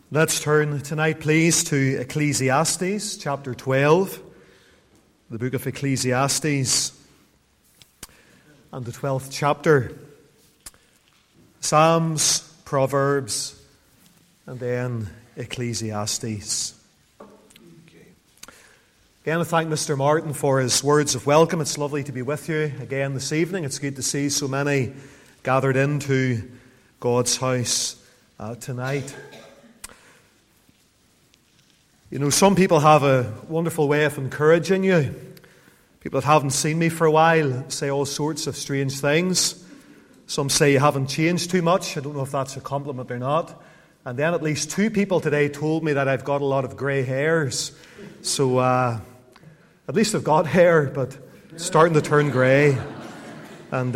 Let's turn tonight, please, to Ecclesiastes chapter 12, the book of Ecclesiastes, and the 12th chapter. Psalms, Proverbs, and then Ecclesiastes. Again, I thank Mr. Martin for his words of welcome. It's lovely to be with you again this evening. It's good to see so many gathered into God's house tonight. You know, some people have a wonderful way of encouraging you. People that haven't seen me for a while say all sorts of strange things. Some say you haven't changed too much. I don't know if that's a compliment or not. And then at least two people today told me that I've got a lot of grey hairs. So at least I've got hair, but it's starting to turn grey. And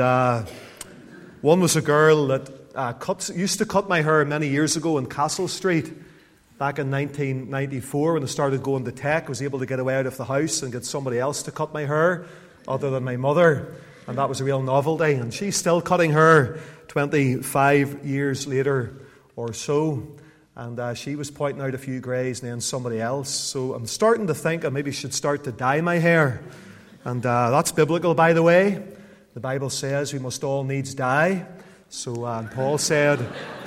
one was a girl that used to cut my hair many years ago in Castle Street. Back in 1994, when I started going to tech, I was able to get away out of the house and get somebody else to cut my hair, other than my mother, and that was a real novelty. And she's still cutting her 25 years later or so, and she was pointing out a few greys and then somebody else. So I'm starting to think I maybe should start to dye my hair, and that's biblical, by the way. The Bible says we must all needs die. So Paul said...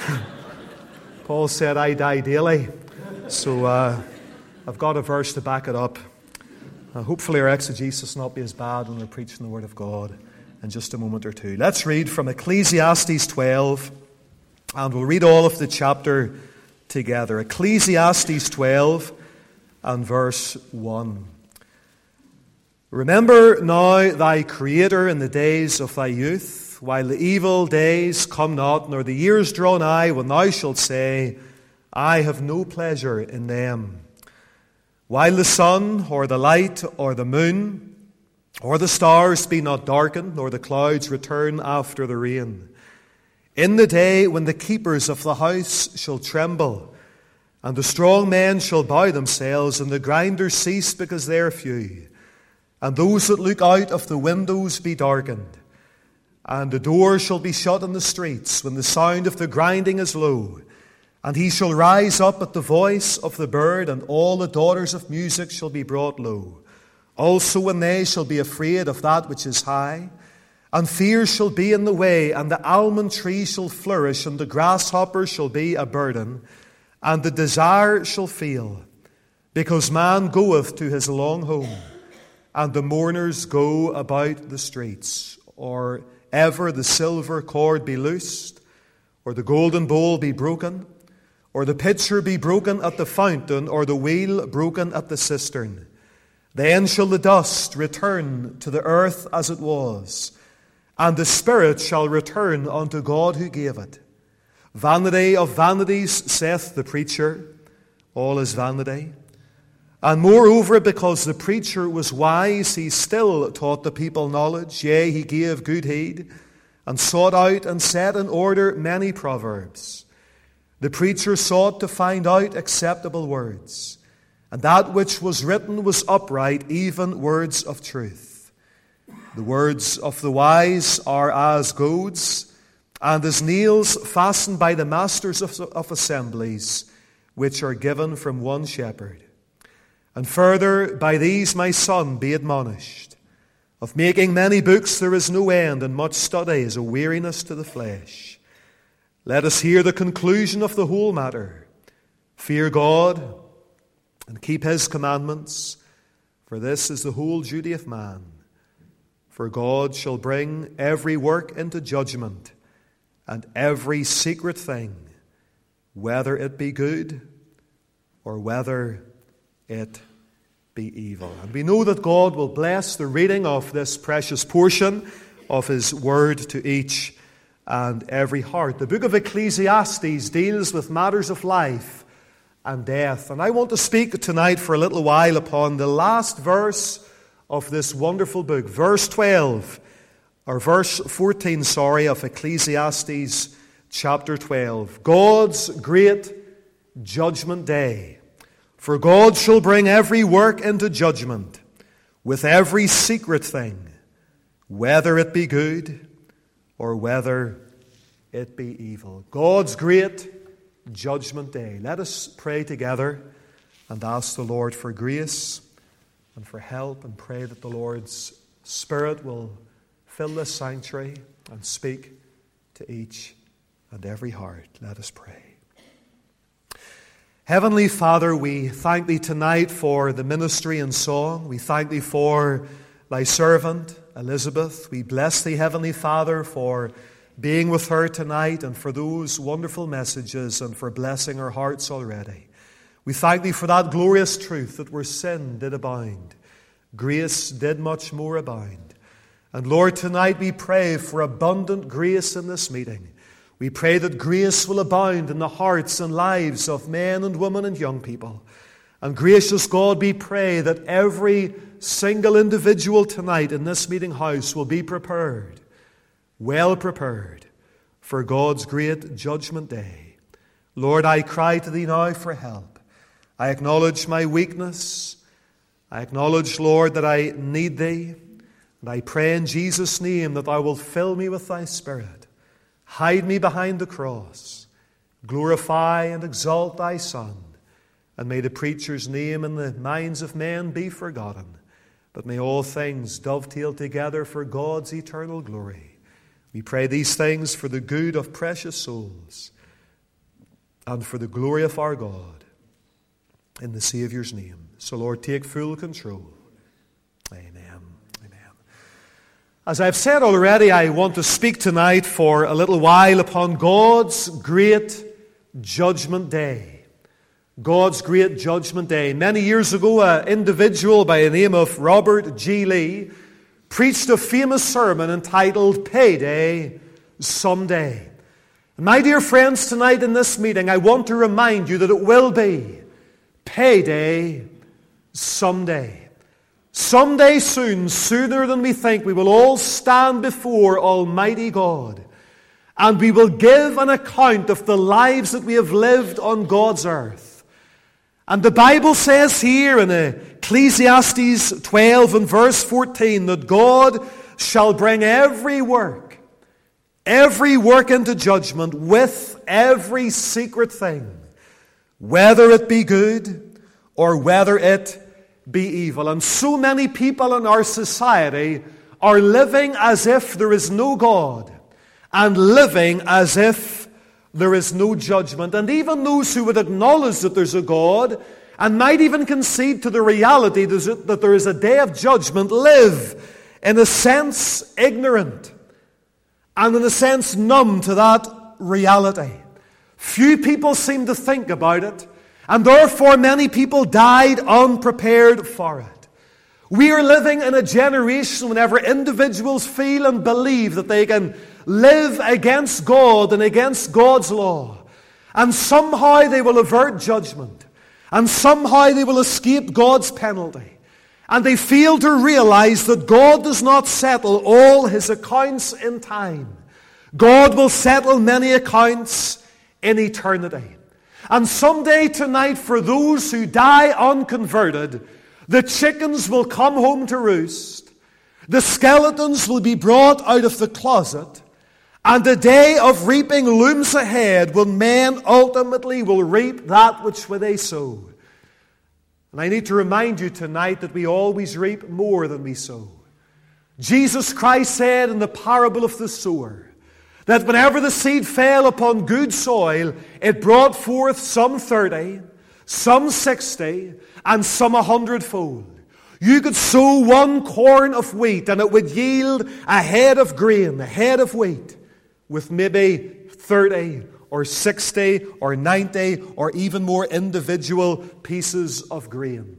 Paul said, I die daily. So I've got a verse to back it up. Hopefully our exegesis will not be as bad when we're preaching the Word of God in just a moment or two. Let's read from Ecclesiastes 12, and we'll read all of the chapter together. Ecclesiastes 12 and verse 1. Remember now thy Creator in the days of thy youth, while the evil days come not, nor the years draw nigh, when thou shalt say, I have no pleasure in them. While the sun, or the light, or the moon, or the stars be not darkened, nor the clouds return after the rain. In the day when the keepers of the house shall tremble, and the strong men shall bow themselves, and the grinders cease because they are few, and those that look out of the windows be darkened, and the door shall be shut in the streets, when the sound of the grinding is low. And he shall rise up at the voice of the bird, and all the daughters of music shall be brought low. Also when they shall be afraid of that which is high, and fear shall be in the way, and the almond tree shall flourish, and the grasshopper shall be a burden, and the desire shall fail, because man goeth to his long home, and the mourners go about the streets. Or ever the silver cord be loosed, or the golden bowl be broken, or the pitcher be broken at the fountain, or the wheel broken at the cistern. Then shall the dust return to the earth as it was, and the spirit shall return unto God who gave it. Vanity of vanities, saith the preacher, all is vanity. And moreover, because the preacher was wise, he still taught the people knowledge. Yea, he gave good heed, and sought out and set in order many proverbs. The preacher sought to find out acceptable words, and that which was written was upright, even words of truth. The words of the wise are as goads, and as nails fastened by the masters of assemblies, which are given from one shepherd. And further, by these, my son, be admonished. Of making many books there is no end, and much study is a weariness to the flesh. Let us hear the conclusion of the whole matter. Fear God, and keep his commandments, for this is the whole duty of man. For God shall bring every work into judgment, and every secret thing, whether it be good, or whether it be evil. And we know that God will bless the reading of this precious portion of his word to each and every heart. The book of Ecclesiastes deals with matters of life and death. And I want to speak tonight for a little while upon the last verse of this wonderful book, verse 14 of Ecclesiastes chapter 12. God's great judgment day. For God shall bring every work into judgment, with every secret thing, whether it be good or whether it be evil. God's great Judgment Day. Let us pray together and ask the Lord for grace and for help, and pray that the Lord's Spirit will fill this sanctuary and speak to each and every heart. Let us pray. Heavenly Father, we thank Thee tonight for the ministry and song. We thank Thee for Thy servant, Elizabeth. We bless Thee, Heavenly Father, for being with her tonight and for those wonderful messages and for blessing our hearts already. We thank Thee for that glorious truth that where sin did abound, grace did much more abound. And Lord, tonight we pray for abundant grace in this meeting. We pray that grace will abound in the hearts and lives of men and women and young people. And gracious God, we pray that every single individual tonight in this meeting house will be prepared, well prepared, for God's great judgment day. Lord, I cry to Thee now for help. I acknowledge my weakness. I acknowledge, Lord, that I need Thee. And I pray in Jesus' name that Thou wilt fill me with Thy Spirit. Hide me behind the cross. Glorify and exalt Thy Son. And may the preacher's name in the minds of men be forgotten. But may all things dovetail together for God's eternal glory. We pray these things for the good of precious souls and for the glory of our God. In the Saviour's name. So, Lord, take full control. Amen. As I've said already, I want to speak tonight for a little while upon God's great judgment day. God's great judgment day. Many years ago, an individual by the name of Robert G. Lee preached a famous sermon entitled Payday Someday. And my dear friends, tonight in this meeting, I want to remind you that it will be payday someday. Someday soon, sooner than we think, we will all stand before Almighty God. And we will give an account of the lives that we have lived on God's earth. And the Bible says here in Ecclesiastes 12 and verse 14 that God shall bring every work into judgment with every secret thing, whether it be good or whether it be evil. And so many people in our society are living as if there is no God and living as if there is no judgment. And even those who would acknowledge that there's a God and might even concede to the reality that there is a day of judgment live, in a sense, ignorant and in a sense numb to that reality. Few people seem to think about it. And therefore many people died unprepared for it. We are living in a generation whenever individuals feel and believe that they can live against God and against God's law. And somehow they will avert judgment. And somehow they will escape God's penalty. And they fail to realize that God does not settle all His accounts in time. God will settle many accounts in eternity. And someday tonight, for those who die unconverted, the chickens will come home to roost, the skeletons will be brought out of the closet, and the day of reaping looms ahead when men ultimately will reap that which they sow. And I need to remind you tonight that we always reap more than we sow. Jesus Christ said in the parable of the sower, that whenever the seed fell upon good soil, it brought forth some 30, some 60, and some 100-fold. You could sow one corn of wheat and it would yield a head of grain, a head of wheat, with maybe 30 or 60 or 90 or even more individual pieces of grain.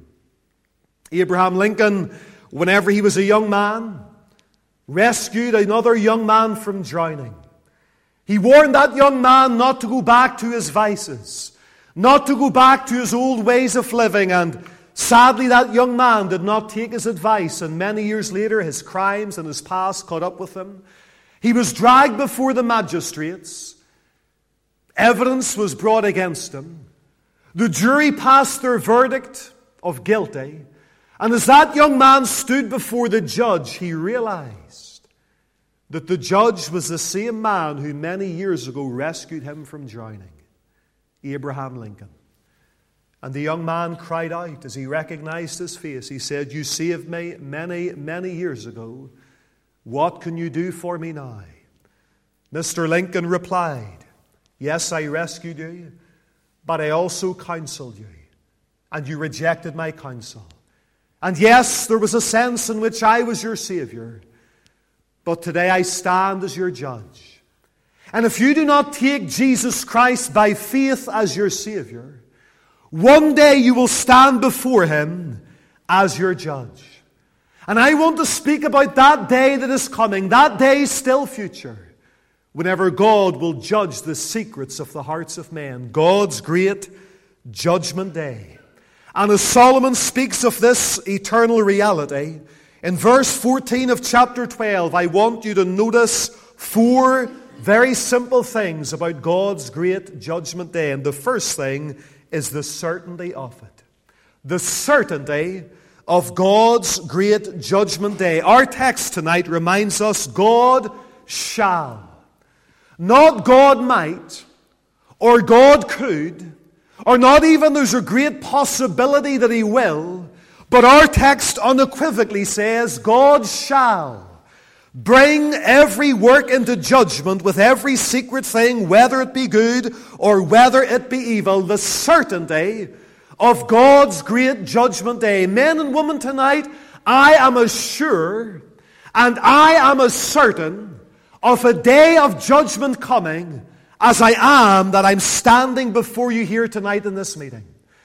Abraham Lincoln, whenever he was a young man, rescued another young man from drowning. He warned that young man not to go back to his vices, not to go back to his old ways of living, and sadly that young man did not take his advice, and many years later his crimes and his past caught up with him. He was dragged before the magistrates. Evidence was brought against him. The jury passed their verdict of guilty, and as that young man stood before the judge, he realized that the judge was the same man who many years ago rescued him from drowning. Abraham Lincoln. And the young man cried out as he recognized his face. He said, "You saved me many, many years ago. What can you do for me now?" Mr. Lincoln replied, "Yes, I rescued you, but I also counseled you, and you rejected my counsel. And yes, there was a sense in which I was your Savior, but today I stand as your judge. And if you do not take Jesus Christ by faith as your Savior, one day you will stand before Him as your judge." And I want to speak about that day that is coming, that day still future, whenever God will judge the secrets of the hearts of men, God's great judgment day. And as Solomon speaks of this eternal reality, in verse 14 of chapter 12, I want you to notice 4 very simple things about God's great judgment day. And the first thing is the certainty of it. The certainty of God's great judgment day. Our text tonight reminds us God shall. Not God might, or God could, or not even there's a great possibility that He will, but our text unequivocally says God shall bring every work into judgment with every secret thing, whether it be good or whether it be evil. The certainty of God's great judgment day. Men and women tonight, I am as sure and I am as certain of a day of judgment coming as I am that I'm standing before you here tonight in this meeting.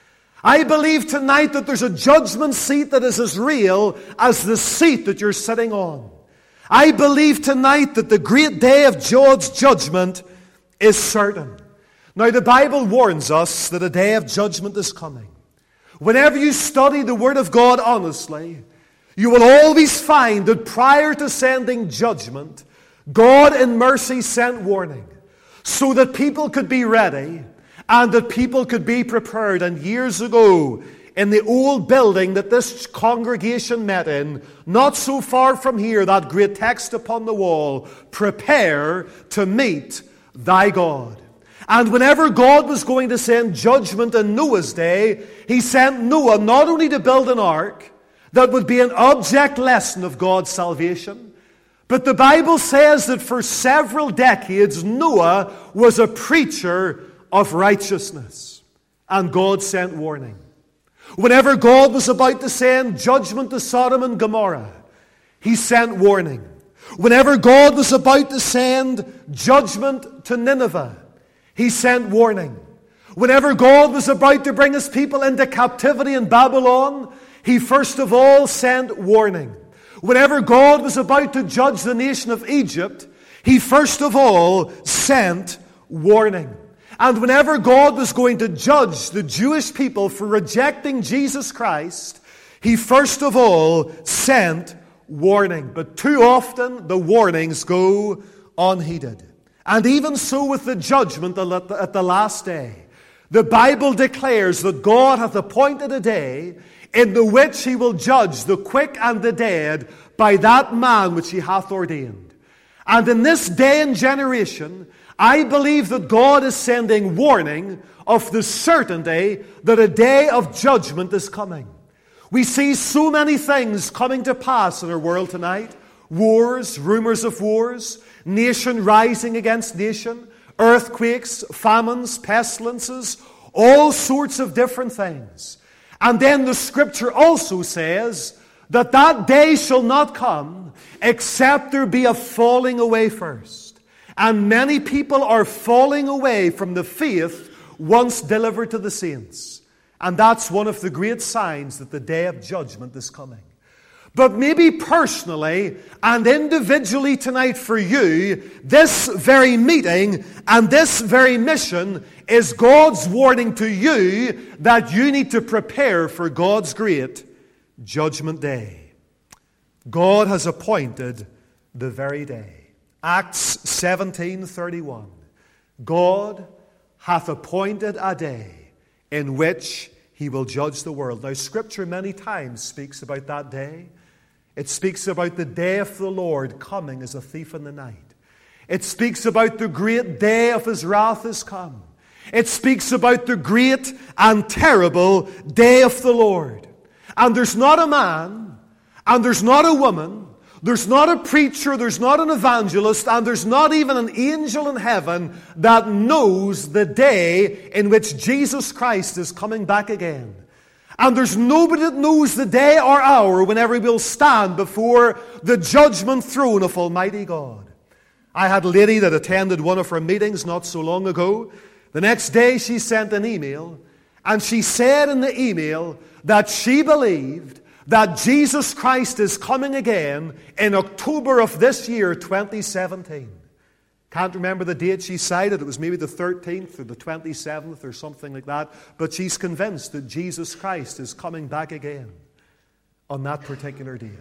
I believe tonight that there's a judgment seat that is as real as the seat that you're sitting on. I believe tonight that the great day of God's judgment is certain. Now, the Bible warns us that a day of judgment is coming. Whenever you study the Word of God honestly, you will always find that prior to sending judgment, God in mercy sent warning so that people could be ready and that people could be prepared. And years ago, in the old building that this congregation met in, not so far from here, that great text upon the wall, "Prepare to meet thy God." And whenever God was going to send judgment in Noah's day, He sent Noah not only to build an ark that would be an object lesson of God's salvation, but the Bible says that for several decades Noah was a preacher of righteousness. And God sent warning. Whenever God was about to send judgment to Sodom and Gomorrah, He sent warning. Whenever God was about to send judgment to Nineveh, He sent warning. Whenever God was about to bring His people into captivity in Babylon, He first of all sent warning. Whenever God was about to judge the nation of Egypt, He first of all sent warning. And whenever God was going to judge the Jewish people for rejecting Jesus Christ, He first of all sent warning. But too often the warnings go unheeded. And even so with the judgment at the last day, the Bible declares that God hath appointed a day in the which He will judge the quick and the dead by that man which He hath ordained. And in this day and generation, I believe that God is sending warning of the certainty that a day of judgment is coming. We see so many things coming to pass in our world tonight. Wars, rumors of wars, nation rising against nation, earthquakes, famines, pestilences, all sorts of different things. And then the Scripture also says that that day shall not come except there be a falling away first. And many people are falling away from the faith once delivered to the saints. And that's one of the great signs that the day of judgment is coming. But maybe personally and individually tonight for you, this very meeting and this very mission is God's warning to you that you need to prepare for God's great judgment day. God has appointed the very day. Acts 17:31. God hath appointed a day in which He will judge the world. Now, Scripture many times speaks about that day. It speaks about the day of the Lord coming as a thief in the night. It speaks about the great day of His wrath is come. It speaks about the great and terrible day of the Lord. And there's not a man, and there's not a woman, there's not a preacher, there's not an evangelist, and there's not even an angel in heaven that knows the day in which Jesus Christ is coming back again. And there's nobody that knows the day or hour whenever he will stand before the judgment throne of Almighty God. I had a lady that attended one of our meetings not so long ago. The next day she sent an email, and she said in the email that she believed that Jesus Christ is coming again in October of this year, 2017. Can't remember the date she cited. It was maybe the 13th or the 27th or something like that. But she's convinced that Jesus Christ is coming back again on that particular date.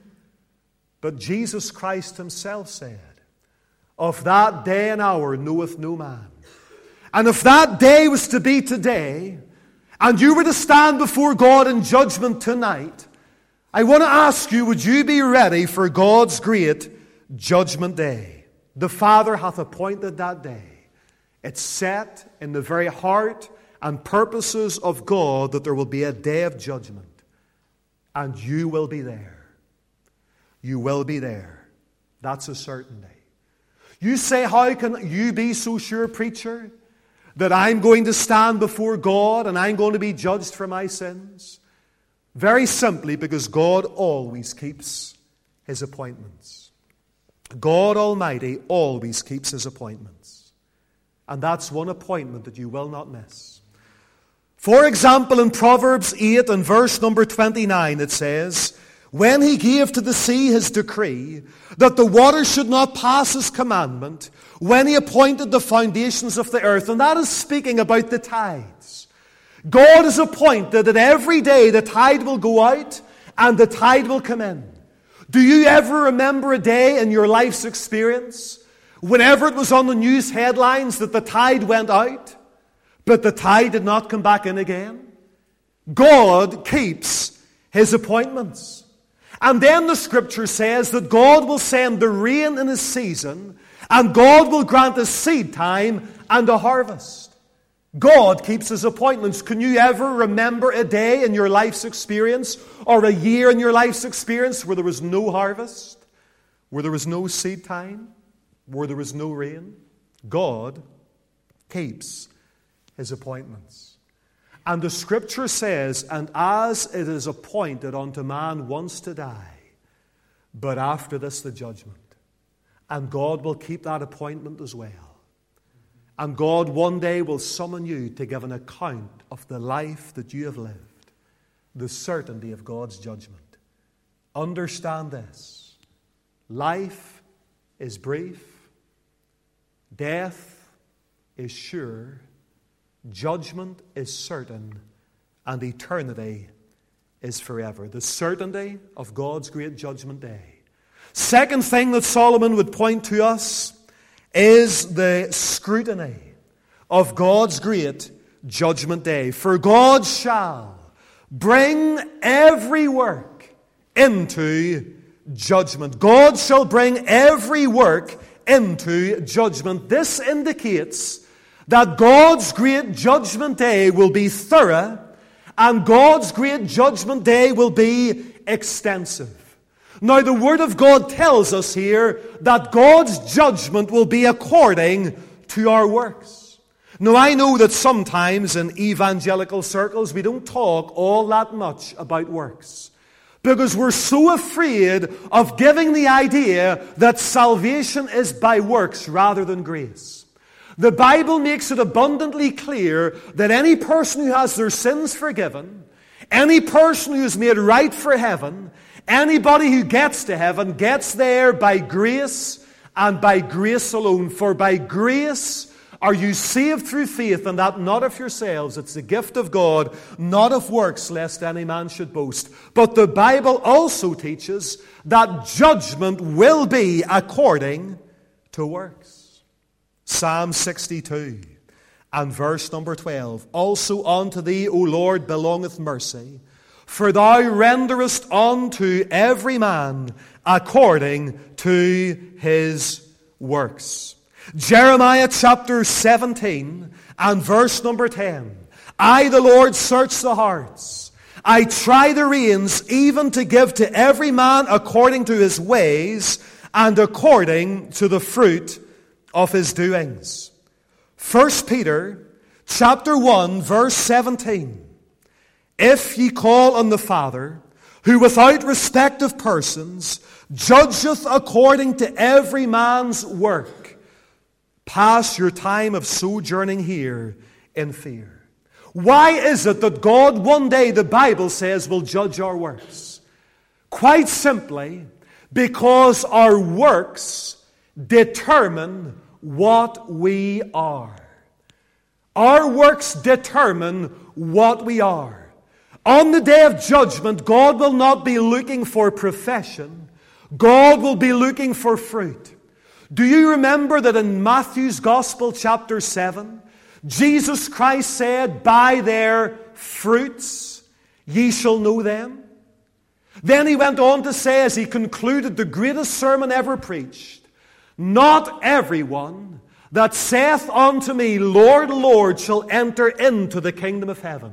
But Jesus Christ himself said, "Of that day and hour knoweth no man." And if that day was to be today, and you were to stand before God in judgment tonight, I want to ask you, would you be ready for God's great judgment day? The Father hath appointed that day. It's set in the very heart and purposes of God that there will be a day of judgment. And you will be there. You will be there. That's a certainty. You say, how can you be so sure, preacher, that I'm going to stand before God and I'm going to be judged for my sins? Very simply, because God always keeps his appointments. God Almighty always keeps his appointments. And that's one appointment that you will not miss. For example, in Proverbs 8 and verse number 29, it says, "When he gave to the sea his decree, that the water should not pass his commandment, when he appointed the foundations of the earth." And that is speaking about the tides. God has appointed that every day the tide will go out and the tide will come in. Do you ever remember a day in your life's experience, whenever it was on the news headlines, that the tide went out, but the tide did not come back in again? God keeps his appointments. And then the scripture says that God will send the rain in his season, and God will grant a seed time and a harvest. God keeps his appointments. Can you ever remember a day in your life's experience, or a year in your life's experience, where there was no harvest, where there was no seed time, where there was no rain? God keeps his appointments. And the scripture says, "And as it is appointed unto man once to die, but after this the judgment." And God will keep that appointment as well. And God one day will summon you to give an account of the life that you have lived. The certainty of God's judgment. Understand this. Life is brief. Death is sure. Judgment is certain. And eternity is forever. The certainty of God's great judgment day. Second thing that Solomon would point to us is the scrutiny of God's great judgment day. "For God shall bring every work into judgment." God shall bring every work into judgment. This indicates that God's great judgment day will be thorough, and God's great judgment day will be extensive. Now, the Word of God tells us here that God's judgment will be according to our works. Now, I know that sometimes in evangelical circles we don't talk all that much about works, because we're so afraid of giving the idea that salvation is by works rather than grace. The Bible makes it abundantly clear that any person who has their sins forgiven, any person who is made right for heaven, anybody who gets to heaven gets there by grace and by grace alone. For by grace are you saved through faith, and that not of yourselves. It's the gift of God, not of works, lest any man should boast. But the Bible also teaches that judgment will be according to works. Psalm 62 and verse number 12. "Also unto thee, O Lord, belongeth mercy, for thou renderest unto every man according to his works." Jeremiah chapter 17 and verse number 10. I, the Lord, search the hearts. I try the reins, even to give to every man according to his ways and according to the fruit of his doings. 1 Peter chapter 1 verse 17. If ye call on the Father, who without respect of persons judgeth according to every man's work, pass your time of sojourning here in fear. Why is it that God one day, the Bible says, will judge our works? Quite simply, because our works determine what we are. Our works determine what we are. On the day of judgment, God will not be looking for profession. God will be looking for fruit. Do you remember that in Matthew's Gospel, chapter 7, Jesus Christ said, by their fruits ye shall know them? Then he went on to say, as he concluded the greatest sermon ever preached, not everyone that saith unto me, Lord, Lord, shall enter into the kingdom of heaven,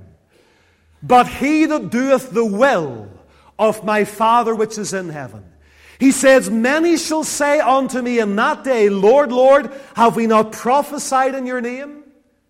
but he that doeth the will of my Father which is in heaven. He says, many shall say unto me in that day, Lord, Lord, have we not prophesied in your name,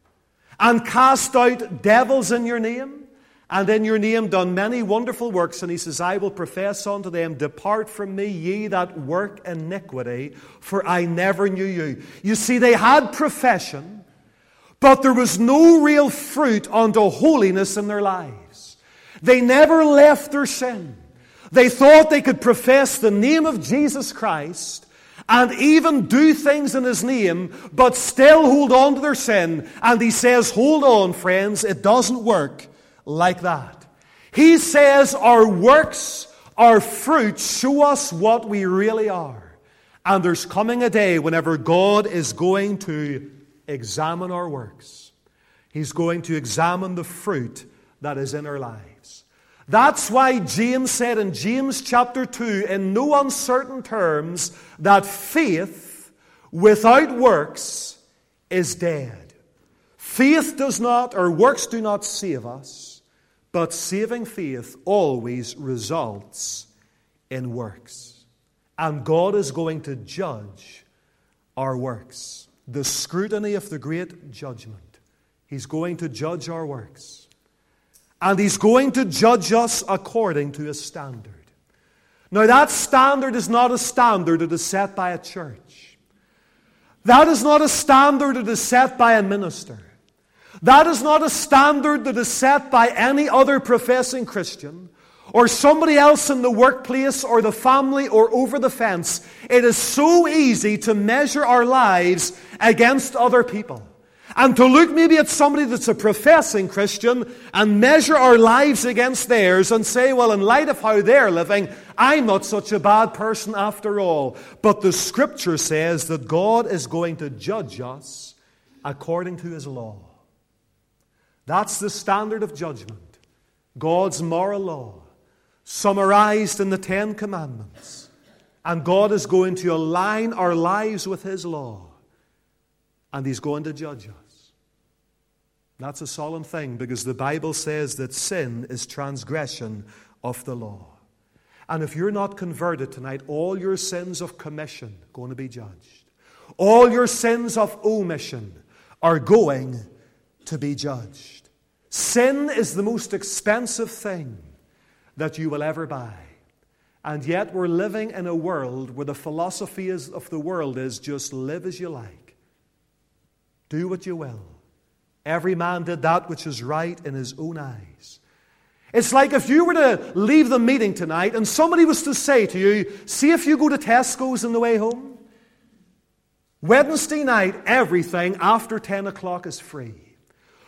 and cast out devils in your name, and in your name done many wonderful works? And he says, I will profess unto them, depart from me, ye that work iniquity, for I never knew you. You see, they had profession, but there was no real fruit unto holiness in their lives. They never left their sin. They thought they could profess the name of Jesus Christ and even do things in his name, but still hold on to their sin. And he says, hold on, friends, it doesn't work like that. He says our works, our fruit, show us what we really are. And there's coming a day whenever God is going to examine our works. He's going to examine the fruit that is in our lives. That's why James said in James chapter 2, in no uncertain terms, that faith without works is dead. Faith does not, or works do not save us, but saving faith always results in works. And God is going to judge our works. The scrutiny of the great judgment. He's going to judge our works. And he's going to judge us according to his standard. Now that standard is not a standard that is set by a church. That is not a standard that is set by a minister. That is not a standard that is set by any other professing Christian or somebody else in the workplace or the family or over the fence. It is so easy to measure our lives against other people. And to look maybe at somebody that's a professing Christian and measure our lives against theirs and say, well, in light of how they're living, I'm not such a bad person after all. But the Scripture says that God is going to judge us according to his law. That's the standard of judgment. God's moral law, summarized in the Ten Commandments. And God is going to align our lives with his law. And he's going to judge us. That's a solemn thing, because the Bible says that sin is transgression of the law. And if you're not converted tonight, all your sins of commission are going to be judged. All your sins of omission are going to be judged. Sin is the most expensive thing that you will ever buy. And yet we're living in a world where the philosophy of the world is just live as you like. Do what you will. Every man did that which is right in his own eyes. It's like if you were to leave the meeting tonight and somebody was to say to you, see if you go to Tesco's on the way home. Wednesday night, everything after 10 o'clock is free.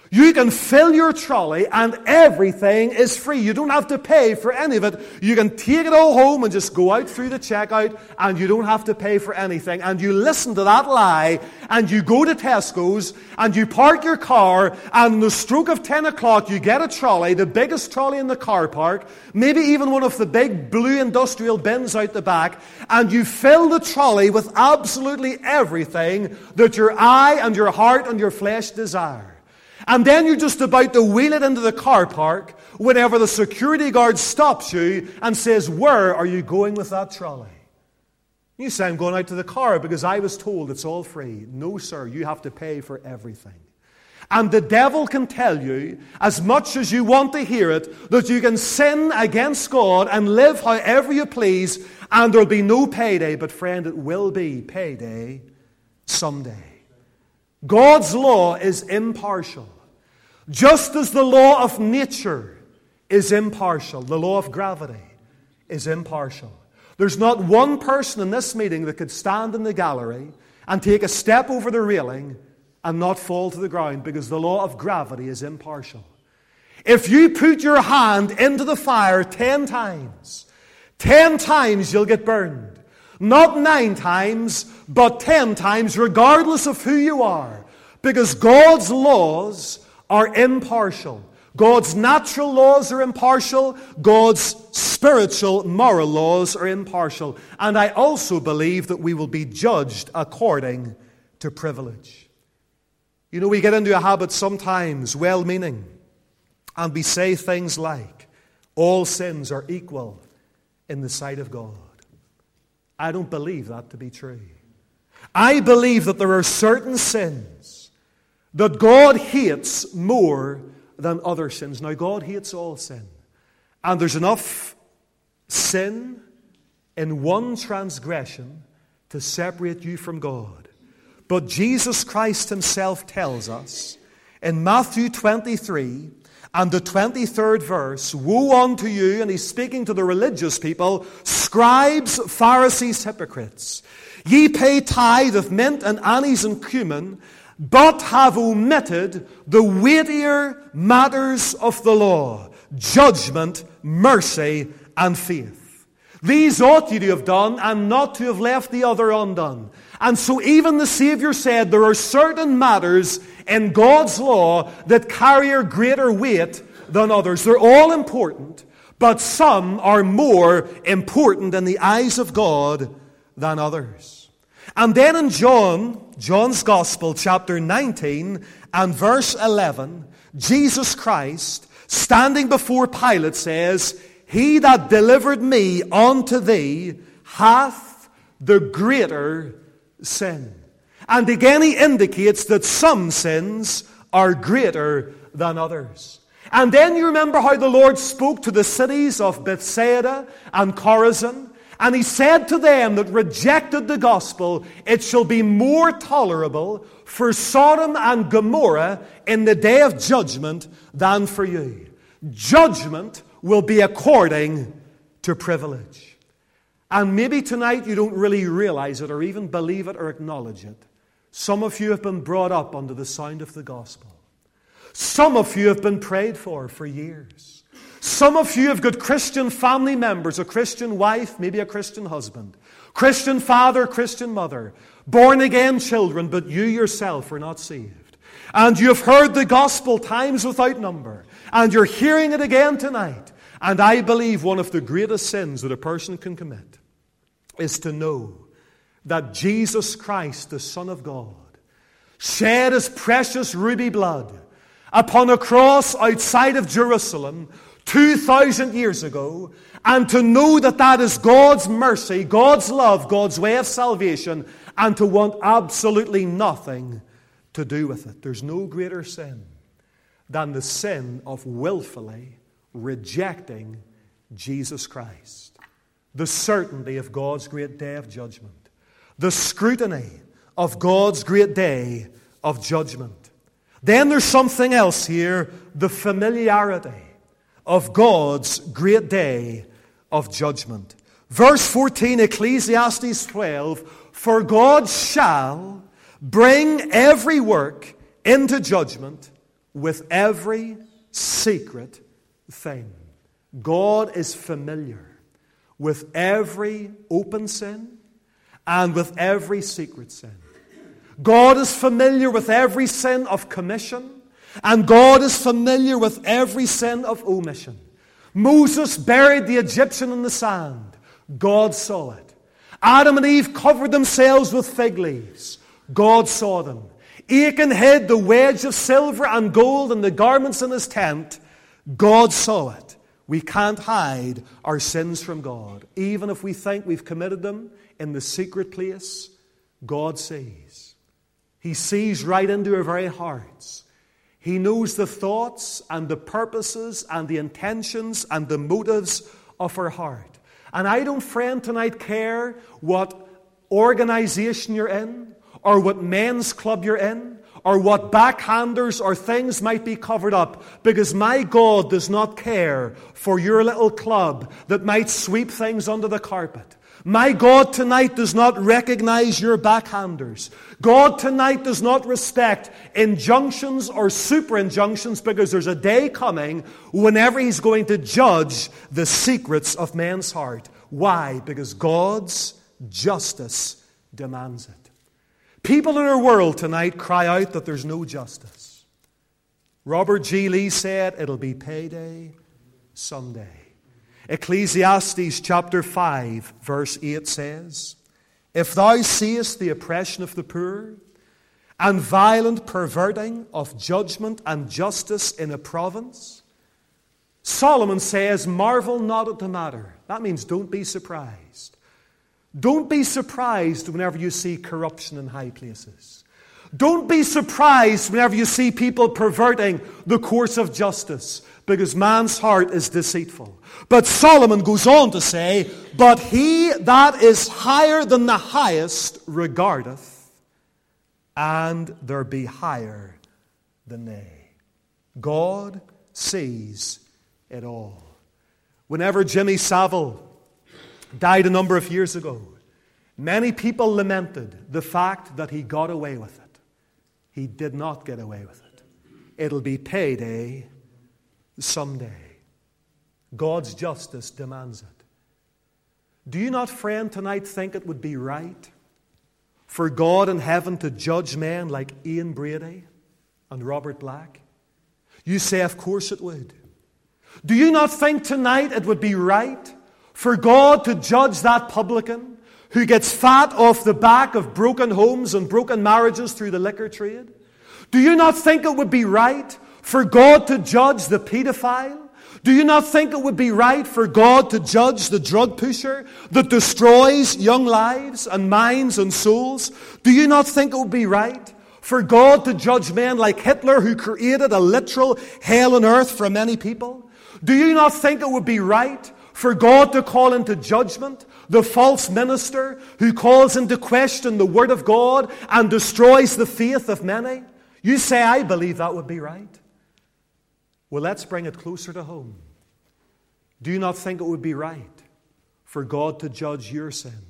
You can fill your trolley and everything is free. You don't have to pay for any of it. You can take it all home and just go out through the checkout and you don't have to pay for anything. And you listen to that lie and you go to Tesco's and you park your car and in the stroke of 10 o'clock you get a trolley, the biggest trolley in the car park, maybe even one of the big blue industrial bins out the back, and you fill the trolley with absolutely everything that your eye and your heart and your flesh desire. And then you're just about to wheel it into the car park whenever the security guard stops you and says, "Where are you going with that trolley?" You say, "I'm going out to the car because I was told it's all free." No, sir, you have to pay for everything. And the devil can tell you, as much as you want to hear it, that you can sin against God and live however you please and there'll be no payday. But friend, it will be payday someday. God's law is impartial. Just as the law of nature is impartial, the law of gravity is impartial. There's not one person in this meeting that could stand in the gallery and take a step over the railing and not fall to the ground, because the law of gravity is impartial. If you put your hand into the fire 10 times, 10 times you'll get burned. Not 9 times, but 10 times, regardless of who you are. Because God's laws are impartial. God's natural laws are impartial. God's spiritual, moral laws are impartial. And I also believe that we will be judged according to privilege. You know, we get into a habit sometimes, well-meaning, and we say things like, all sins are equal in the sight of God. I don't believe that to be true. I believe that there are certain sins that God hates more than other sins. Now, God hates all sin. And there's enough sin in one transgression to separate you from God. But Jesus Christ himself tells us in Matthew 23 and the 23rd verse, "Woe unto you," and he's speaking to the religious people, "scribes, Pharisees, hypocrites. Ye pay tithe of mint and anise and cumin, but have omitted the weightier matters of the law, judgment, mercy, and faith. These ought ye to have done, and not to have left the other undone." And so even the Savior said there are certain matters in God's law that carry a greater weight than others. They're all important, but some are more important in the eyes of God than others. And then in John's Gospel, chapter 19 and verse 11, Jesus Christ, standing before Pilate, says, "He that delivered me unto thee hath the greater sin." And again he indicates that some sins are greater than others. And then you remember how the Lord spoke to the cities of Bethsaida and Chorazin. And he said to them that rejected the gospel, "It shall be more tolerable for Sodom and Gomorrah in the day of judgment than for you." Judgment will be according to privilege. And maybe tonight you don't really realize it or even believe it or acknowledge it. Some of you have been brought up under the sound of the gospel. Some of you have been prayed for years. Some of you have got Christian family members, a Christian wife, maybe a Christian husband, Christian father, Christian mother, born-again children, but you yourself are not saved. And you have heard the gospel times without number, and you're hearing it again tonight. And I believe one of the greatest sins that a person can commit is to know that Jesus Christ, the Son of God, shed his precious ruby blood upon a cross outside of Jerusalem 2,000 years ago, and to know that that is God's mercy, God's love, God's way of salvation, and to want absolutely nothing to do with it. There's no greater sin than the sin of willfully rejecting Jesus Christ. The certainty of God's great day of judgment. The scrutiny of God's great day of judgment. Then there's something else here, the familiarity of God's great day of judgment. Verse 14, Ecclesiastes 12, "For God shall bring every work into judgment with every secret thing. God is familiar with every open sin and with every secret sin. God is familiar with every sin of commission, and God is familiar with every sin of omission. Moses buried the Egyptian in the sand. God saw it. Adam and Eve covered themselves with fig leaves. God saw them. Achan hid the wedge of silver and gold in the garments in his tent. God saw it. We can't hide our sins from God. Even if we think we've committed them in the secret place, God sees. He sees right into our very hearts. He knows the thoughts and the purposes and the intentions and the motives of our heart. And I don't, friend, tonight care what organization you're in, or what men's club you're in, or what backhanders or things might be covered up, because my God does not care for your little club that might sweep things under the carpet. My God tonight does not recognize your backhanders. God tonight does not respect injunctions or super injunctions, because there's a day coming whenever He's going to judge the secrets of man's heart. Why? Because God's justice demands it. People in our world tonight cry out that there's no justice. Robert G. Lee said, it'll be payday someday. Ecclesiastes chapter 5, verse 8 says, if thou seest the oppression of the poor, and violent perverting of judgment and justice in a province, Solomon says, marvel not at the matter. That means don't be surprised. Don't be surprised whenever you see corruption in high places. Don't be surprised whenever you see people perverting the course of justice, because man's heart is deceitful. But Solomon goes on to say, but he that is higher than the highest regardeth, and there be higher than they. God sees it all. Whenever Jimmy Savile died a number of years ago, many people lamented the fact that he got away with it. He did not get away with it. It'll be payday someday. God's justice demands it. Do you not, friend, tonight think it would be right for God in heaven to judge men like Ian Brady and Robert Black? You say, of course it would. Do you not think tonight it would be right for God to judge that publican who gets fat off the back of broken homes and broken marriages through the liquor trade? Do you not think it would be right for God to judge the pedophile? Do you not think it would be right for God to judge the drug pusher that destroys young lives and minds and souls? Do you not think it would be right for God to judge men like Hitler, who created a literal hell on earth for many people? Do you not think it would be right for God to call into judgment the false minister who calls into question the Word of God and destroys the faith of many? You say, I believe that would be right. Well, let's bring it closer to home. Do you not think it would be right for God to judge your sin,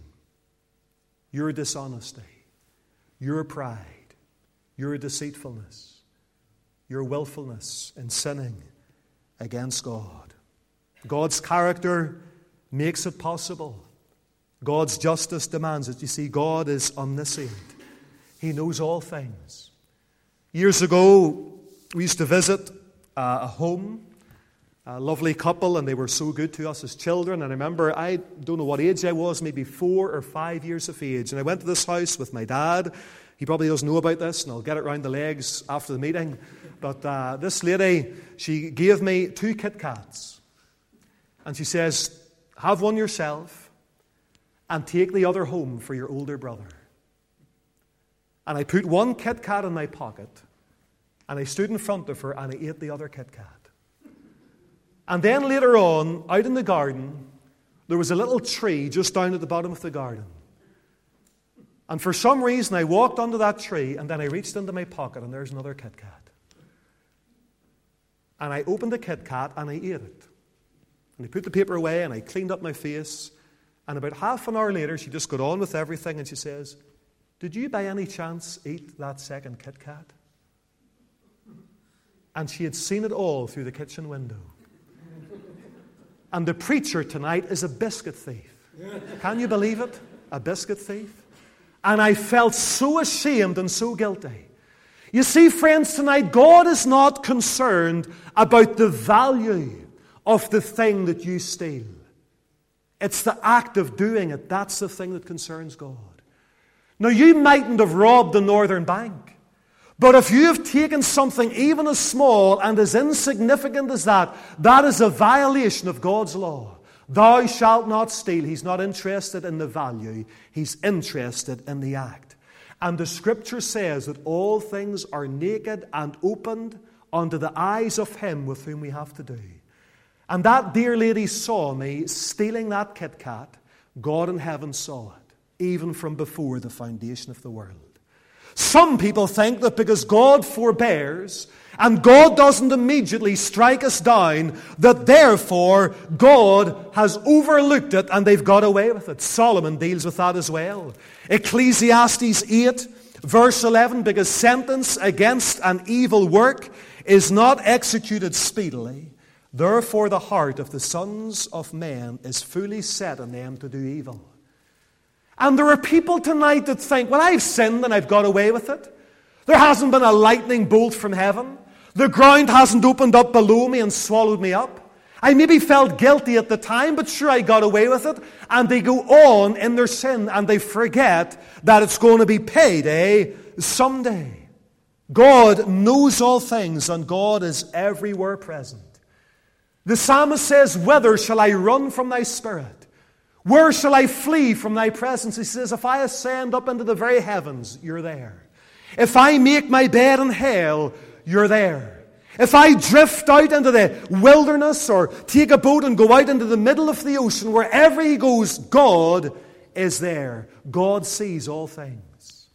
your dishonesty, your pride, your deceitfulness, your willfulness in sinning against God? God's character makes it possible. God's justice demands it. You see, God is omniscient. He knows all things. Years ago, we used to visit a home, a lovely couple, and they were so good to us as children. And I remember, I don't know what age I was, maybe 4 or 5 years of age. And I went to this house with my dad. He probably doesn't know about this, and I'll get it round the legs after the meeting. But this lady, she gave me 2 Kit Kats. And she says, have one yourself and take the other home for your older brother. And I put one Kit Kat in my pocket, and I stood in front of her and I ate the other Kit Kat. And then later on, out in the garden, there was a little tree just down at the bottom of the garden. And for some reason, I walked under that tree, and then I reached into my pocket, and there's another Kit Kat. And I opened the Kit Kat and I ate it. And I put the paper away and I cleaned up my face. And about half an hour later, she just got on with everything, and she says, did you by any chance eat that second Kit Kat? And she had seen it all through the kitchen window. And the preacher tonight is a biscuit thief. Can you believe it? A biscuit thief. And I felt so ashamed and so guilty. You see, friends, tonight, God is not concerned about the value of the thing that you steal. It's the act of doing it. That's the thing that concerns God. Now, you mightn't have robbed the Northern Bank. But if you have taken something even as small and as insignificant as that, that is a violation of God's law. Thou shalt not steal. He's not interested in the value. He's interested in the act. And the Scripture says that all things are naked and opened unto the eyes of him with whom we have to do. And that dear lady saw me stealing that Kit Kat. God in heaven saw it, even from before the foundation of the world. Some people think that because God forbears and God doesn't immediately strike us down, that therefore God has overlooked it and they've got away with it. Solomon deals with that as well. Ecclesiastes 8, verse 11, because sentence against an evil work is not executed speedily, therefore the heart of the sons of men is fully set on them to do evil. And there are people tonight that think, well, I've sinned and I've got away with it. There hasn't been a lightning bolt from heaven. The ground hasn't opened up below me and swallowed me up. I maybe felt guilty at the time, but sure, I got away with it. And they go on in their sin and they forget that it's going to be payday someday. God knows all things and God is everywhere present. The psalmist says, whither shall I run from thy spirit? Where shall I flee from thy presence? He says, if I ascend up into the very heavens, you're there. If I make my bed in hell, you're there. If I drift out into the wilderness or take a boat and go out into the middle of the ocean, wherever he goes, God is there. God sees all things.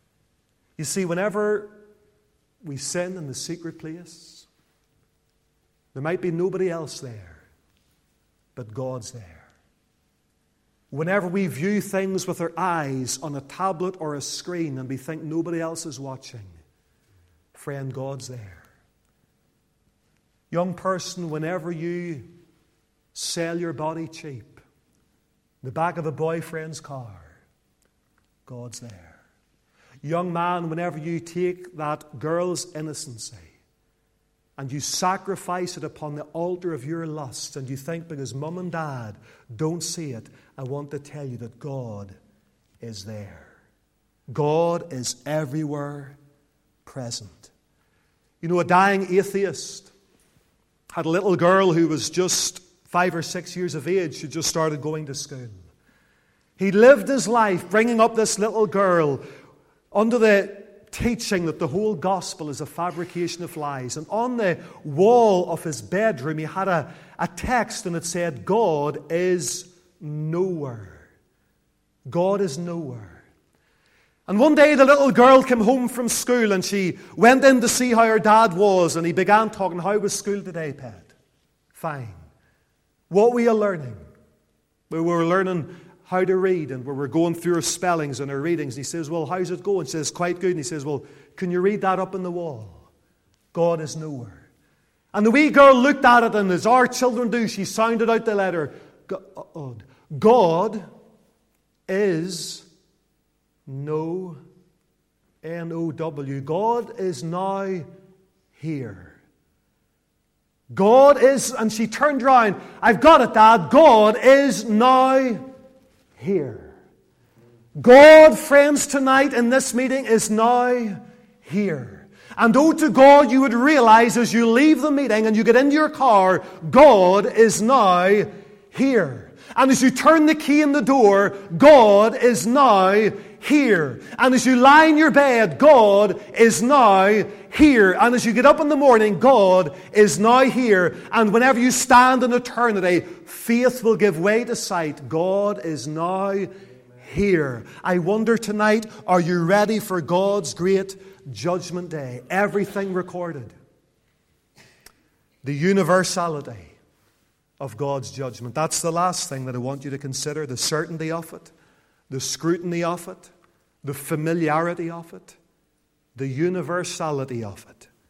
You see, whenever we sin in the secret place, there might be nobody else there, but God's there. Whenever we view things with our eyes on a tablet or a screen and we think nobody else is watching, friend, God's there. Young person, whenever you sell your body cheap, the back of a boyfriend's car, God's there. Young man, whenever you take that girl's innocency and you sacrifice it upon the altar of your lust, and you think because mum and dad don't see it, I want to tell you that God is there. God is everywhere present. You know, a dying atheist had a little girl who was just 5 or 6 years of age. She just started going to school. He lived his life bringing up this little girl under the teaching that the whole gospel is a fabrication of lies. And on the wall of his bedroom, he had a text, and it said, God is nowhere. God is nowhere. And one day the little girl came home from school and she went in to see how her dad was, and he began talking, how was school today, pet? Fine. What were you learning? We were learning how to read, and we were going through our spellings and our readings. And he says, well, how's it going? She says, quite good. And he says, well, can you read that up on the wall? God is nowhere. And the wee girl looked at it, and as our children do, she sounded out the letter, God. God is no, N-O-W. God is now here. God is, and she turned around, I've got it, Dad. God is now here. God, friends, tonight in this meeting is now here. And oh, to God, you would realize as you leave the meeting and you get into your car, God is now here. And as you turn the key in the door, God is now here. And as you lie in your bed, God is now here. And as you get up in the morning, God is now here. And whenever you stand in eternity, faith will give way to sight. God is now here. I wonder tonight, are you ready for God's great judgment day? Everything recorded. The universality of God's judgment. That's the last thing that I want you to consider. The certainty of it, the scrutiny of it, the familiarity of it, the universality of it.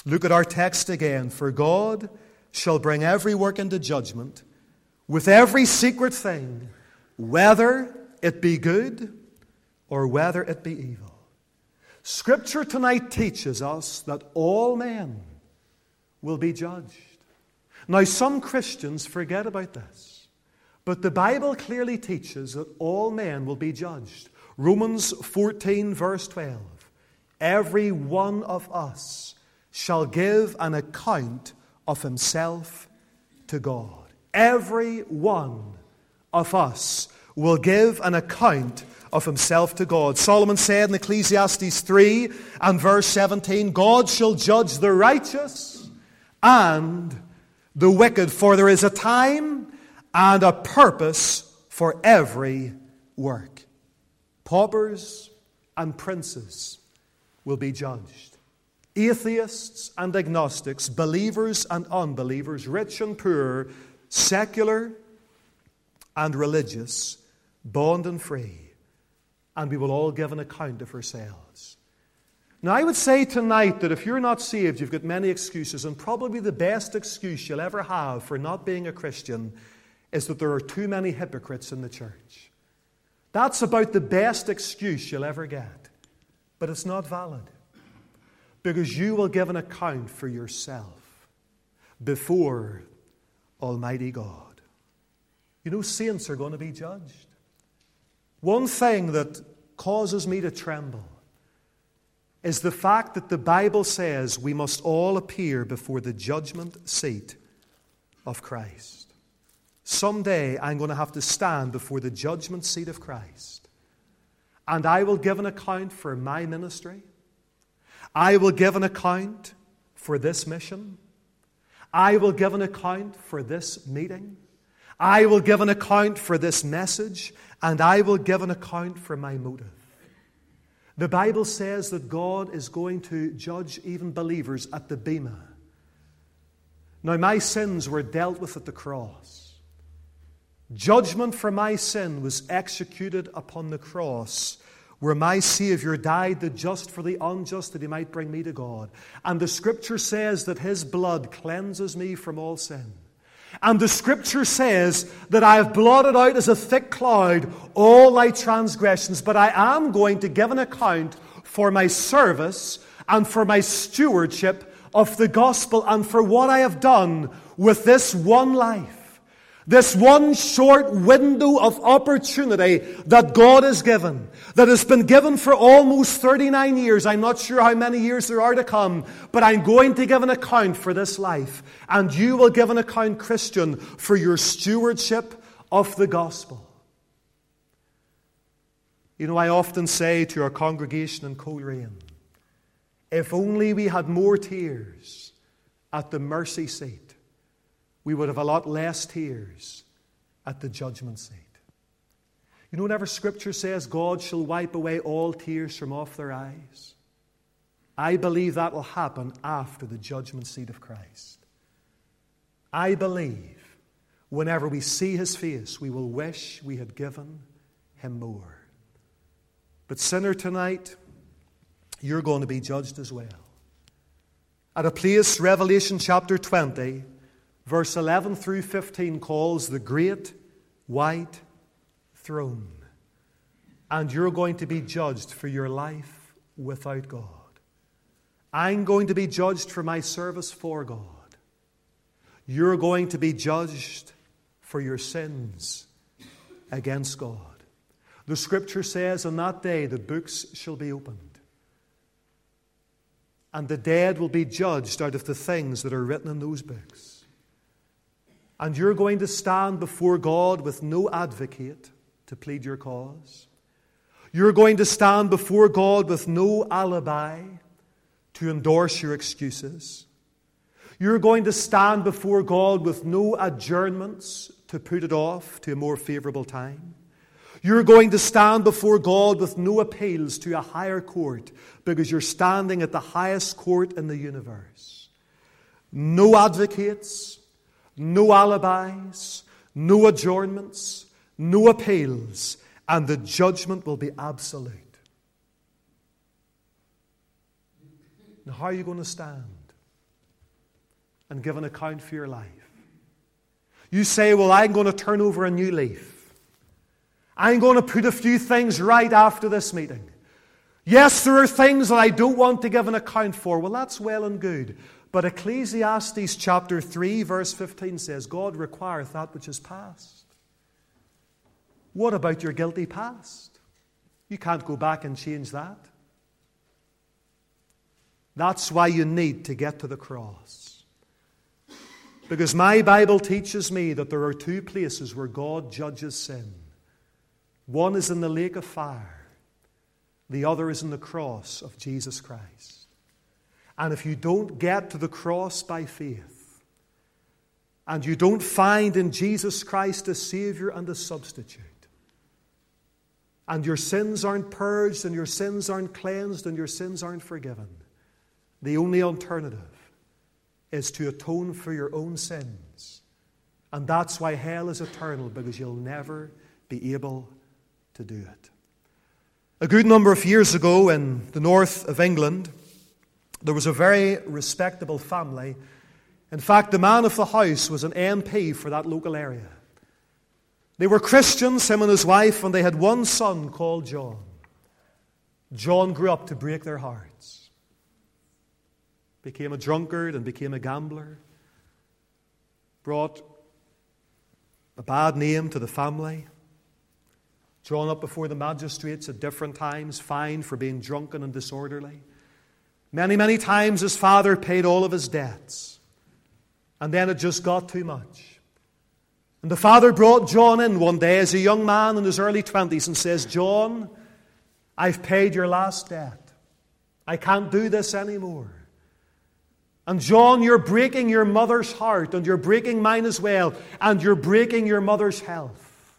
Look at our text again. For God shall bring every work into judgment with every secret thing, whether it be good or whether it be evil. Scripture tonight teaches us that all men will be judged. Now, some Christians forget about this, but the Bible clearly teaches that all men will be judged. Romans 14, verse 12. Every one of us shall give an account of himself to God. Every one of us will give an account of himself to God. Solomon said in Ecclesiastes 3 and verse 17, God shall judge the righteous and the wicked, for there is a time and a purpose for every work. Paupers and princes will be judged. Atheists and agnostics, believers and unbelievers, rich and poor, secular and religious, bond and free, and we will all give an account of ourselves. Now, I would say tonight that if you're not saved, you've got many excuses, and probably the best excuse you'll ever have for not being a Christian is that there are too many hypocrites in the church. That's about the best excuse you'll ever get. But it's not valid, because you will give an account for yourself before Almighty God. You know, saints are going to be judged. One thing that causes me to tremble is the fact that the Bible says we must all appear before the judgment seat of Christ. Someday I'm going to have to stand before the judgment seat of Christ, and I will give an account for my ministry. I will give an account for this mission. I will give an account for this meeting. I will give an account for this message, and I will give an account for my motive. The Bible says that God is going to judge even believers at the bema. Now, my sins were dealt with at the cross. Judgment for my sin was executed upon the cross, where my Savior died, the just for the unjust, that he might bring me to God. And the Scripture says that his blood cleanses me from all sin. And the Scripture says that I have blotted out as a thick cloud all thy transgressions, but I am going to give an account for my service and for my stewardship of the gospel and for what I have done with this one life. This one short window of opportunity that God has given, that has been given for almost 39 years. I'm not sure how many years there are to come, but I'm going to give an account for this life. And you will give an account, Christian, for your stewardship of the gospel. You know, I often say to our congregation in Coleraine, if only we had more tears at the mercy seat, we would have a lot less tears at the judgment seat. You know, whenever Scripture says God shall wipe away all tears from off their eyes, I believe that will happen after the judgment seat of Christ. I believe whenever we see his face, we will wish we had given him more. But sinner, tonight, you're going to be judged as well. At a place, Revelation chapter 20, verse 11 through 15 calls the great white throne. And you're going to be judged for your life without God. I'm going to be judged for my service for God. You're going to be judged for your sins against God. The Scripture says on that day the books shall be opened. And the dead will be judged out of the things that are written in those books. And you're going to stand before God with no advocate to plead your cause. You're going to stand before God with no alibi to endorse your excuses. You're going to stand before God with no adjournments to put it off to a more favorable time. You're going to stand before God with no appeals to a higher court, because you're standing at the highest court in the universe. No advocates, no alibis, no adjournments, no appeals, and the judgment will be absolute. Now, how are you going to stand? and give an account for your life. You say, well, I'm going to turn over a new leaf. I'm going to put a few things right after this meeting. Yes, there are things that I don't want to give an account for. Well, that's well and good. But Ecclesiastes chapter 3, verse 15 says, God requireth that which is past. What about your guilty past? You can't go back and change that. That's why you need to get to the cross. Because my Bible teaches me that there are two places where God judges sin. One is in the lake of fire. The other is in the cross of Jesus Christ. And if you don't get to the cross by faith, and you don't find in Jesus Christ a Savior and a substitute, and your sins aren't purged, and your sins aren't cleansed, and your sins aren't forgiven, the only alternative is to atone for your own sins. And that's why hell is eternal, because you'll never be able to do it. A good number of years ago in the north of England, there was a very respectable family. In fact, the man of the house was an MP for that local area. They were Christians, him and his wife, and they had one son called John. John grew up to break their hearts. Became a drunkard and became a gambler. Brought a bad name to the family. Drawn up before the magistrates at different times, fined for being drunken and disorderly. Many, many times his father paid all of his debts. And then it just got too much. And the father brought John in one day as a young man in his early 20s and says, John, I've paid your last debt. I can't do this anymore. And John, you're breaking your mother's heart, and you're breaking mine as well, and you're breaking your mother's health.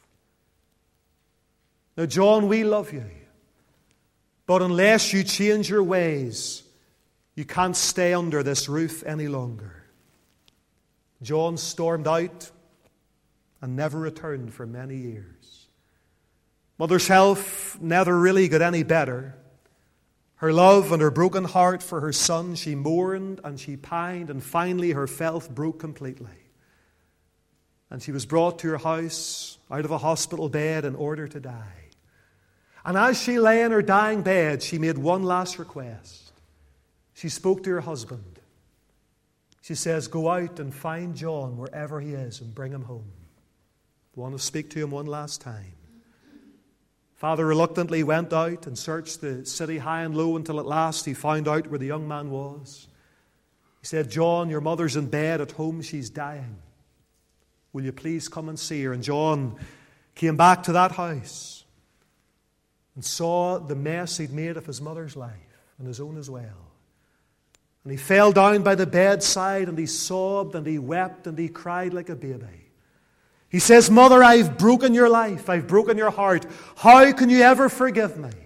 Now, John, we love you. But unless you change your ways, you can't stay under this roof any longer. John stormed out and never returned for many years. Mother's health never really got any better. Her love and her broken heart for her son, she mourned and she pined, and finally her faith broke completely. And she was brought to her house out of a hospital bed in order to die. And as she lay in her dying bed, she made one last request. She spoke to her husband. She says, go out and find John wherever he is and bring him home. I want to speak to him one last time. Father reluctantly went out and searched the city high and low until at last he found out where the young man was. He said, John, your mother's in bed at home. She's dying. Will you please come and see her? And John came back to that house and saw the mess he'd made of his mother's life and his own as well. And he fell down by the bedside and he sobbed and he wept and he cried like a baby. He says, Mother, I've broken your life. I've broken your heart. How can you ever forgive me?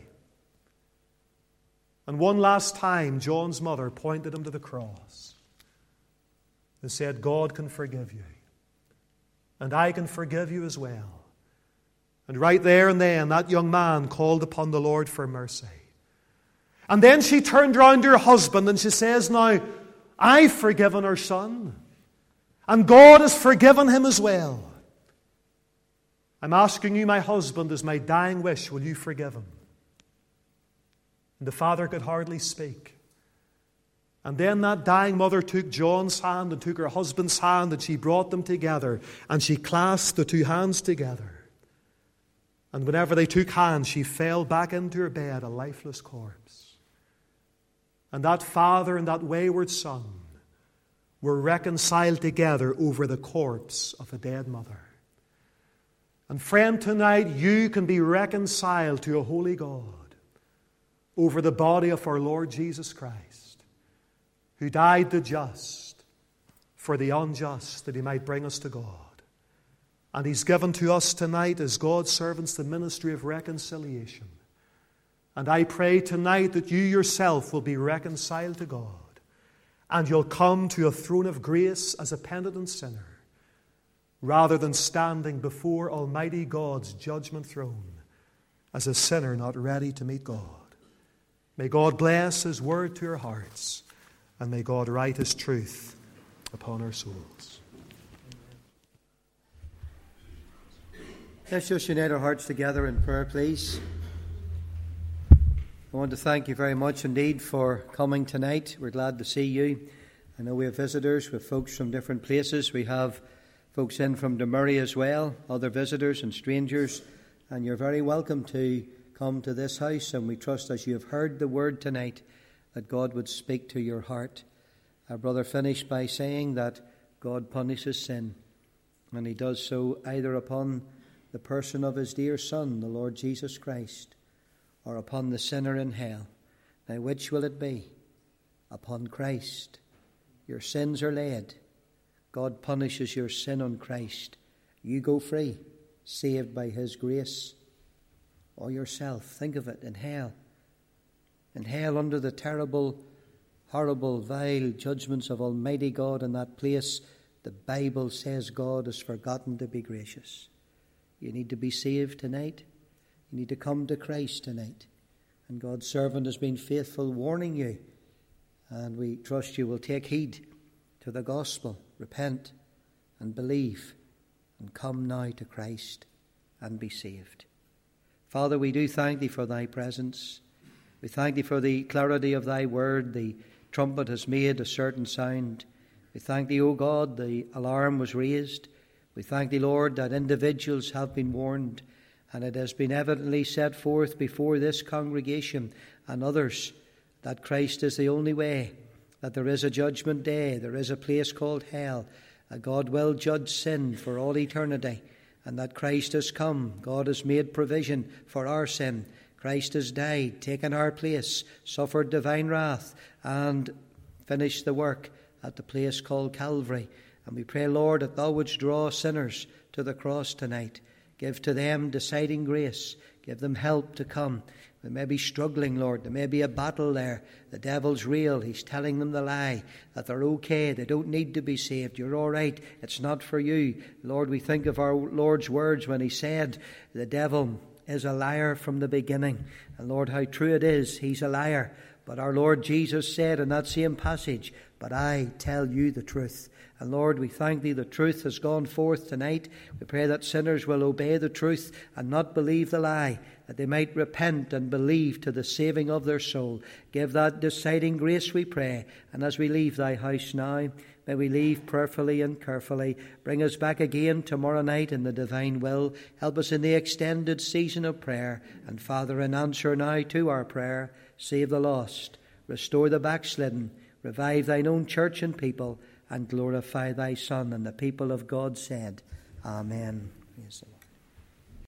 And one last time, John's mother pointed him to the cross and said, God can forgive you. And I can forgive you as well. And right there and then, that young man called upon the Lord for mercy. And then she turned around to her husband and she says, now, I've forgiven her son. And God has forgiven him as well. I'm asking you, my husband, as my dying wish, will you forgive him? And the father could hardly speak. And then that dying mother took John's hand and took her husband's hand and she brought them together and she clasped the two hands together. And whenever they took hands, she fell back into her bed, a lifeless corpse. And that father and that wayward son were reconciled together over the corpse of a dead mother. And friend, tonight you can be reconciled to a holy God over the body of our Lord Jesus Christ, who died the just for the unjust, that he might bring us to God. And he's given to us tonight as God's servants the ministry of reconciliation. And I pray tonight that you yourself will be reconciled to God, and you'll come to a throne of grace as a penitent sinner, rather than standing before Almighty God's judgment throne as a sinner not ready to meet God. May God bless his word to your hearts, and may God write his truth upon our souls. Let's just unite our hearts together in prayer, please. I want to thank you very much indeed for coming tonight. We're glad to see you. I know we have visitors with folks from different places. We have folks in from Demurray as well, other visitors and strangers, and you're very welcome to come to this house, and we trust as you have heard the word tonight that God would speak to your heart. Our brother finished by saying that God punishes sin, and he does so either upon the person of his dear Son, the Lord Jesus Christ, or upon the sinner in hell. Now which will it be? Upon Christ. Your sins are laid. God punishes your sin on Christ. You go free, saved by his grace. Or yourself, think of it, in hell. In hell, under the terrible, horrible, vile judgments of Almighty God in that place, the Bible says God has forgotten to be gracious. You need to be saved tonight. You need to come to Christ tonight. And God's servant has been faithful, warning you. And we trust you will take heed to the gospel, repent and believe, and come now to Christ and be saved. Father, we do thank thee for thy presence. We thank thee for the clarity of thy word. The trumpet has made a certain sound. We thank thee, O God, the alarm was raised. We thank thee, Lord, that individuals have been warned, and it has been evidently set forth before this congregation and others that Christ is the only way, that there is a judgment day, there is a place called hell, that God will judge sin for all eternity, and that Christ has come. God has made provision for our sin. Christ has died, taken our place, suffered divine wrath, and finished the work at the place called Calvary. And we pray, Lord, that thou wouldst draw sinners to the cross tonight. Give to them deciding grace. Give them help to come. They may be struggling, Lord. There may be a battle there. The devil's real. He's telling them the lie, that they're okay. They don't need to be saved. You're all right. It's not for you. Lord, we think of our Lord's words when he said, the devil is a liar from the beginning. And Lord, how true it is. He's a liar. But our Lord Jesus said in that same passage, but I tell you the truth. And Lord, we thank thee the truth has gone forth tonight. We pray that sinners will obey the truth and not believe the lie, that they might repent and believe to the saving of their soul. Give that deciding grace, we pray. And as we leave thy house now, may we leave prayerfully and carefully. Bring us back again tomorrow night in the divine will. Help us in the extended season of prayer. And Father, in answer now to our prayer, save the lost, restore the backslidden, revive thine own church and people, and glorify thy Son. And the people of God said, Amen. Praise the Lord.